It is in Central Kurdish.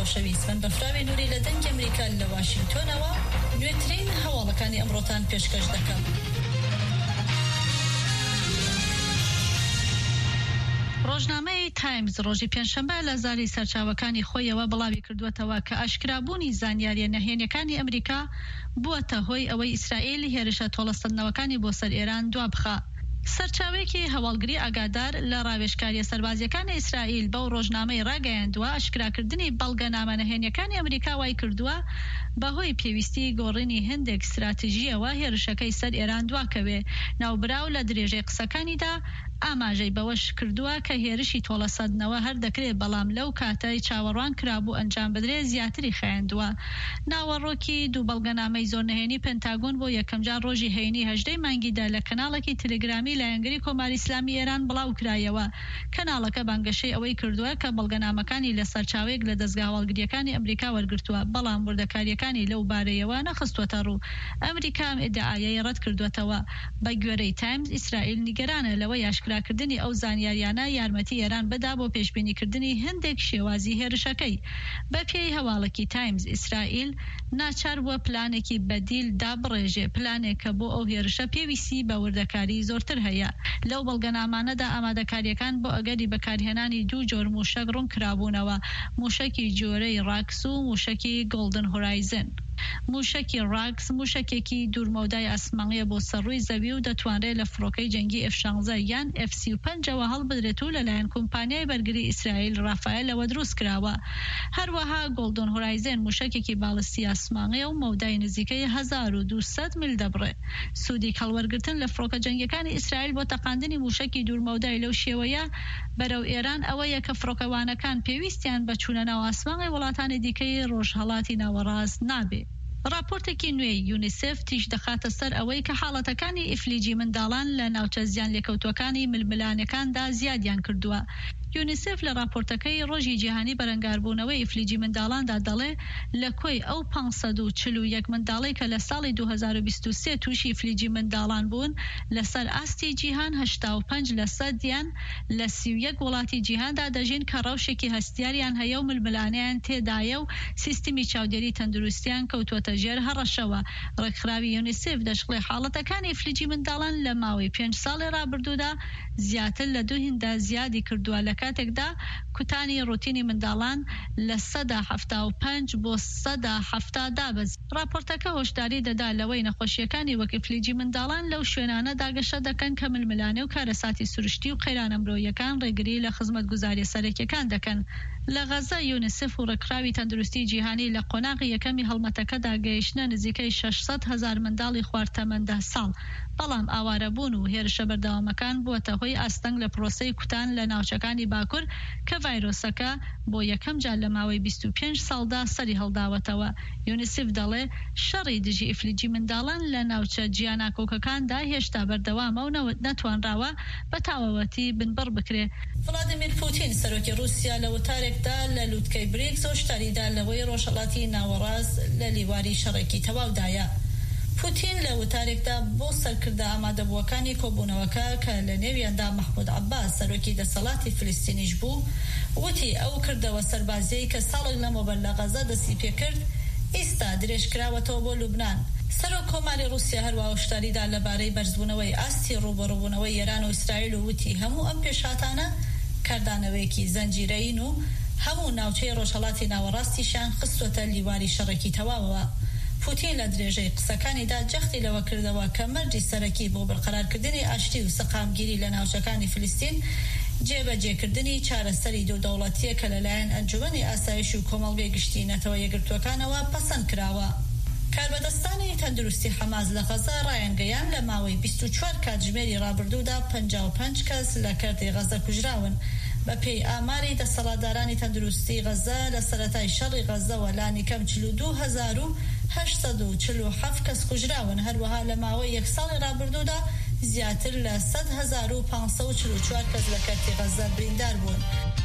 خۆشەویست من بەفراوی نووری لە دەنگ ئەمریکا لە واشنگتۆنەوە نوێترین هەواڵەکانی ئەمڕۆتان پێشکەش دەکەم. ڕۆژنامەی تایمز ڕۆژی پێنجشەمبە لە زاری سەرچاوەکانی خۆیەوە بڵاوی کردووەتەوە کە ئاشکرابوونی زانیاریە نەهێنیەکانی ئەمریکا بووەتە هۆی ئەوەی ئیسرائیل هێرشە تۆڵەسەندنەوەکانی بۆ سەر ئێران دوابخا. سەرچاوێکی هەواڵگری ئاگادار لە ڕاوێژکاریە سەربازیەکانی ئیسرائیل بەو ڕۆژنامەی ڕاگەیاندووە ئاشکراکردنی بەڵگەنامە نەهێنیەکانی ئەمریکا وای کردووە بەهۆی پێویستی گۆڕینی هەندێک استراتیژیەوە هێرشەکەی سەر ئێران دواکەوێ. ناوبراو لە درێژەی قسەکانیدا ئاماژەی بەوەش کردووە کە هێرشی تۆڵەسەندنەوە هەر دەکرێت بەڵام لەو کاتەی چاوەڕوان کرابوو ئەنجام بدرێت زیاتری خایاندووە. ناوەڕۆکی دوو بەڵگەنامەی زۆر نهێنی پێنتاگۆن بۆ یەکەم جار ڕۆژی هەینی 18 مانگیدا لە کەناڵێکی تەلەگرامی لایەنگەری کۆماری ئیسلامی ئێران بڵاو کرایەوە. کەناڵەکە بانگەشەی ئەوەی کردووە کە بەڵگەنامەکانی لە سەرچاوێک لە دەستگا هەواڵگریەکانی ئەمریکا وەرگرتووە بەڵام وردەکاریەکانی لەو بارەیەوە نەخستوەتە ڕوو. ئەمریکام ئیدعایەی ڕەت کردوێتەوە. بە گوێرەی تایمز ئیسرائیل نیگەرانە لەوەی ئاشکراکردنی ئەو زانیاریانە یارمەتی ئێران بدا بۆ پێشبینیکردنی هەندێک شێوازی هێرشەکەی. بە پێی هەواڵێکی تایمز ئیسرائیل ناچار بووە پلانێکی بەدیل دابڕێژێ، پلانێک کە بۆ ئەو هێرشە پێویستی بە وردەکاری زۆرتر هەیە. لەو بەڵگەنامانەدا ئامادەکاریەکان بۆ ئەگەری بەکارهێنانی دوو جۆر موشک ڕوون کرابوونەوە، موشکی جۆرەی ڕاکس و موشکی گۆڵدن هۆرایزن. موشکی ڕاکس موشکێکی دوورمەودای ئاسمانیە بۆ سەرڕووی زەوی و دەتوانرێت لە فڕۆکەی جەنگی F-16 یان F-35ەوە هەڵبدرێت و لەلایەن کۆمپانیای بەرگری ئیسرائیل ڕافایلەوە دروست کراوە. هەروەها گۆڵدن هۆرایزن موشکێکی باڵستی ئاسمانیە و مەودای نزیکەی 1200 میل دەبڕێت. سوودی هەڵوەرگرتن لە فڕۆکە جەنگیەکانی ئیسرائیل بۆ تەقاندنی موشکی دوورمەودای لەو شێوەیە بەرەو ئێران ئەوەیە کە فڕۆکەوانەکان پێویستیان بە چوونە ناو ئاسمانی وڵاتانی دیکەی ڕۆژهەڵاتی ناوەڕاست نابێ. راپۆرتێکی نوێی یونیسف تیش دەخاتە سەر ئەوەی کە حاڵەتەکانی ئیفلیجی منداڵان لە ناوچە زیان لێکەوتوەکانی ململانەکاندا زیادیان کردووە. یونیسف لە راپۆرتەکەی ڕۆژی جیهانی بەرەنگاربوونەوەی ئیفلیجی منداڵاندا دەڵێ لە کۆی ئەو 541 منداڵی کە لە ساڵی 2023 تووشی ئیفلیجی منداڵان بوون لەسەر ئاستی جیهان 85% یان لە 31 وڵاتی جیهاندا دەژین کە ڕەوشێکی هەستیاریان هەیە و ململانیان تێدایە و سیستمی چاودێری تەندروستیان کەوتوەتە ژێر هەڕەشەوە. ڕێکخراوی یونیسف دەشڵێ حاڵەتەکانی ئیفلیجی منداڵان لە ماوەی 5 ساڵی ڕابردوودا زیاتر لە 2 هیندا زیادی کردووە لە کاتێکدا کوتانی ڕوتینی منداڵان لە 175 بۆ 170 دابەز. راپۆرتەکە هۆشداری دەدا لەوەی نەخۆشیەکانی وەک ئیفلیجی منداڵان لەو شوێنانە داگەشە دەکەن کە ململانێ و کارەساتی سروشتی و قەیرانە مرۆیەکان ڕێگری لە خزمەتگوزاریە سەرەکیەکان دەکەن. لە غەزە یونیسف و ڕێکخراوی تەندروستی جیهانی لە قۆناغی یەکەمی هەڵمەتەکەدا گەیشتنە نزیکەی 600,000 منداڵی خواردتەمەن 10 ساڵ. بەڵام ئاوارەبوون و هێرشە بەردەوامەکان بووەتە هۆی ئاستەنگ لە پرۆسەی کوتان لە ناوچەکانی باکوور کە ڤایرۆسەکە بۆ یەکەم جار لە ماوەی 25 ساڵدا سەری هەڵداوەتەوە. یونیسف دەڵێ شەڕی دژی ئیفلیجی منداڵان لە ناوچە جیاناکۆکەکاندا هێشتا بەردەوامە و نەتوانراوە بە تاوەتی بنبڕ بکرێ. ڤڵادیمیر پوتین سەرۆکی رووسیا لە وتارێکدا لە لووتکەی بریکس هۆشداریدا لەوەی ڕۆژهەڵاتی ناوەڕاست لە لیواری شەڕێکی تەواودایە. پوتین لە وتارێکدا بۆ سەرکردە ئامادەبووەکانی کۆبوونەوەکە کە لە نێویاندا مەحموود عەباس سەرۆکی دەسەڵاتی فلستینیش بوو وتی ئەو کردەوە سەربازیەی کە ساڵێک لەمەوبەر لە غەزە دەستی پێکرد ئێستا درێژکراوەتەوە بۆ لوبنان. سەرۆک کۆماری رووسیا هەروە هۆشداریدا لەبارەی بەرزبوونەوەی ئاستی ڕوبەڕووبوونەوەی ئێران و ئیسرائیل و وتی هەموو ئەم پێشهاتانە کاردانەوەیەکی زەنجیرەین و هەموو ناوچەی ڕۆژهەڵاتی ناوەڕاستیشان خستوەتە لیواری شەڕێکی تەواوەوە. پوتین لە درێژەی قسەکانیدا جەختی لەوە کردەوە کە مەرجی سەرەکی بۆ بەرقەرارکردنی ئاشتی و سەقامگیری لە ناوچەکانی فلستین جێبەجێکردنی چارەسەری دوودەوڵەتیە کە لەلایەن ئەنجومەنی ئاسایش و کۆمەڵگەی گشتی نەتەوە یەکگرتوەکانەوە پەسەند کراوە. کاربەدەستانی تەندروستی حەماس لە غەزە ڕایانگەیان لە ماوەی 24 کاتژمێری ڕابردوودا 55 کەس لە کەرتی غەزە کوژراون. بە پێی ئاماری دەسەڵاتدارانی تەندروستی غەزە لە سەرەتای شەڕی غەزەوە لانیکەم 42,847 کەس کوژراون. هەروەها لە ماوەی 1 ساڵی ڕابردوودا زیاتر لە 100,544 کەس لە کەرتی غەزە بریندار بوون.